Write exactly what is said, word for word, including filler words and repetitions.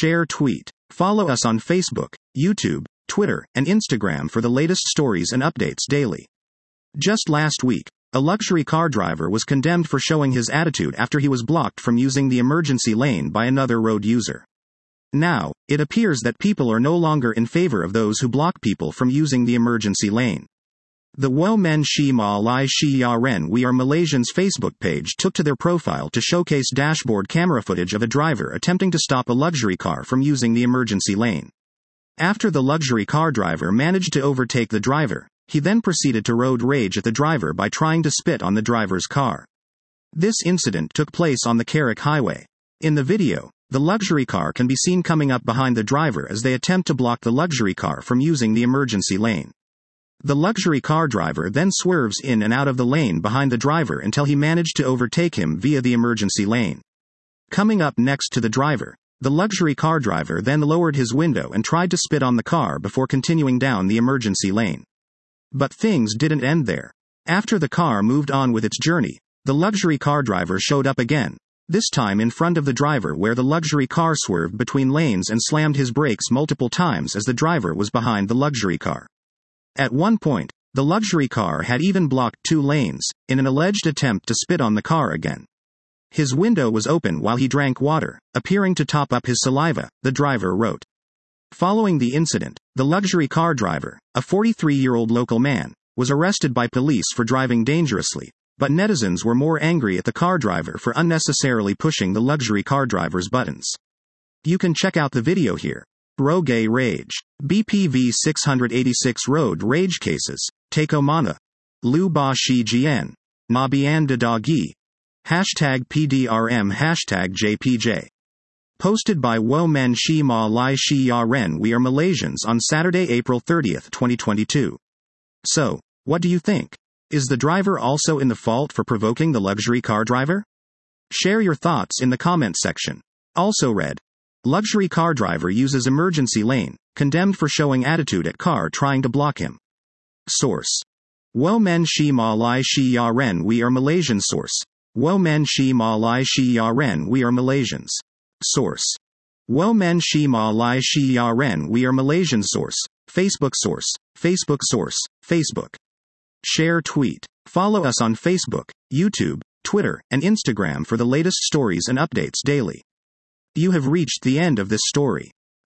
Share tweet. Follow us on Facebook, YouTube, Twitter, and Instagram for the latest stories and updates daily. Just last week, a luxury car driver was condemned for showing his attitude after he was blocked from using the emergency lane by another road user. Now, it appears that people are no longer in favor of those who block people from using the emergency lane. The Wo Men Shi Ma Lai Shi Ya Ren We Are Malaysians Facebook page took to their profile to showcase dashboard camera footage of a driver attempting to stop a luxury car from using the emergency lane. After the luxury car driver managed to overtake the driver, he then proceeded to road rage at the driver by trying to spit on the driver's car. This incident took place on the Carrick Highway. In the video, the luxury car can be seen coming up behind the driver as they attempt to block the luxury car from using the emergency lane. The luxury car driver then swerves in and out of the lane behind the driver until he managed to overtake him via the emergency lane. Coming up next to the driver, the luxury car driver then lowered his window and tried to spit on the car before continuing down the emergency lane. But things didn't end there. After the car moved on with its journey, the luxury car driver showed up again, this time in front of the driver where the luxury car swerved between lanes and slammed his brakes multiple times as the driver was behind the luxury car. At one point, the luxury car had even blocked two lanes, in an alleged attempt to spit on the car again. His window was open while he drank water, appearing to top up his saliva, the driver wrote. Following the incident, the luxury car driver, a forty-three-year-old local man, was arrested by police for driving dangerously, but netizens were more angry at the car driver for unnecessarily pushing the luxury car driver's buttons. You can check out the video here. Road Rage. B P V six eighty-six Road Rage Cases. Tako Mana. Lu Ba Shi Jian. Nabian de Dagi. Hashtag P D R M. Hashtag J P J. Posted by Wo Men Shi Ma Lai Shi Ya Ren We Are Malaysians on Saturday, April thirtieth, twenty twenty-two. So, what do you think? Is the driver also in the fault for provoking the luxury car driver? Share your thoughts in the comment section. Also read. Luxury car driver uses emergency lane, condemned for showing attitude at car trying to block him. Source. Wo Men Shi Ma Lai Shi Ya Ren We Are Malaysian Source. Wo Men Shi Ma Lai Shi Ya Ren We Are Malaysians. Source. Wo Men Shi Ma Lai Shi Ya Ren We Are Malaysian Source. Facebook Source. Facebook Source. Facebook. Share tweet. Follow us on Facebook, YouTube, Twitter, and Instagram for the latest stories and updates daily. You have reached the end of this story.